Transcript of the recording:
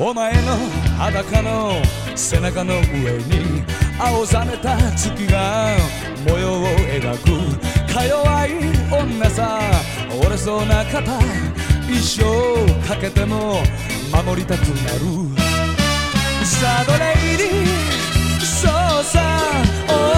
お前の裸の背中の上に青ざめた月が模様を描くか弱い女さ。折れそうな肩一生かけても守りたくなる。サドレイディそうさ